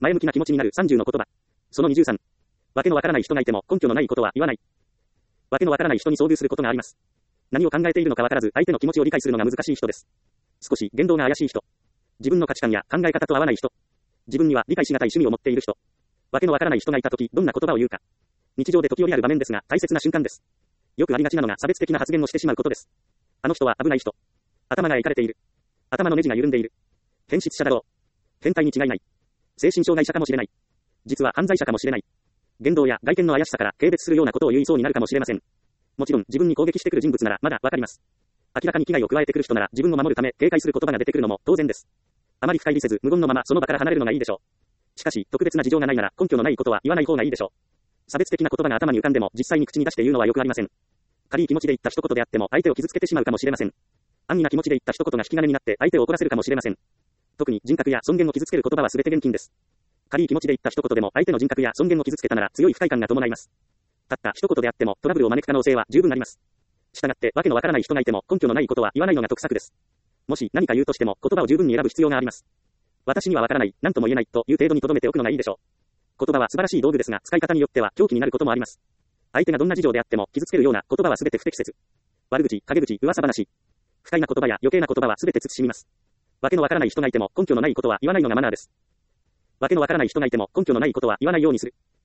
前向きな気持ちになる30の言葉。その23。わけのわからない人がいても根拠のないことは言わない。わけのわからない人に遭遇することがあります。何を考えているのかわからず相手の気持ちを理解するのが難しい人です。少し言動が怪しい人。自分の価値観や考え方と合わない人。自分には理解しがたい趣味を持っている人。わけのわからない人がいたときどんな言葉を言うか。日常で時折ある場面ですが大切な瞬間です。よくありがちなのが差別的な発言をしてしまうことです。あの人は危ない人。頭がいかれている。頭のネジが緩んでいる。変質者だろう。変態に違いない。精神障害者かもしれない。実は犯罪者かもしれない。言動や外見の怪しさから軽蔑するようなことを言いそうになるかもしれません。もちろん自分に攻撃してくる人物ならまだわかります。明らかに危害を加えてくる人なら自分を守るため警戒する言葉が出てくるのも当然です。あまり深入りせず無言のままその場から離れるのがいいでしょう。しかし特別な事情がないなら根拠のないことは言わない方がいいでしょう。差別的な言葉が頭に浮かんでも実際に口に出して言うのはよくありません。軽い気持ちで言った一言であっても相手を傷つけてしまうかもしれません。安易な気持ちで言った一言が引き金になって相手を怒らせるかもしれません。特に人格や尊厳を傷つける言葉は全て厳禁です。軽い気持ちで言った一言でも相手の人格や尊厳を傷つけたなら強い不快感が伴います。たった一言であってもトラブルを招く可能性は十分あります。したがってわけのわからない人がいても根拠のないことは言わないのが得策です。もし何か言うとしても言葉を十分に選ぶ必要があります。私にはわからない、何とも言えないという程度に留めておくのがいいでしょう。言葉は素晴らしい道具ですが使い方によっては凶器になることもあります。相手がどんな事情であっても傷つけるような言葉は全て不適切。悪口、陰口、噂話。不快な言葉や余計な言葉は全て慎みます。わけのわからない人がいても根拠のないことは言わないのがマナーです。わけのわからない人がいても根拠のないことは言わないようにする。